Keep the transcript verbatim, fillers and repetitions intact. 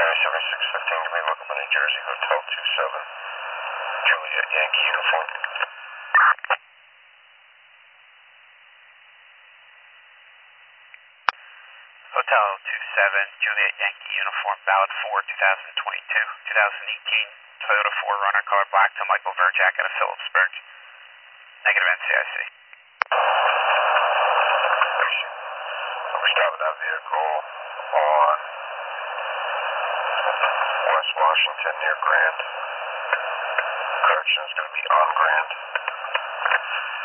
seventy-six fifteen, give me a look up in New Jersey, Hotel two seven, Juliet Yankee uniform. Hotel two seven, Juliet Yankee uniform, valid for two thousand twenty-two, twenty eighteen, Toyota four runner, color black to Michael Verjak out of Phillipsburg. Negative N C I C. We stopped that vehicle on West Washington near Grand. Correction is going to be on Grand.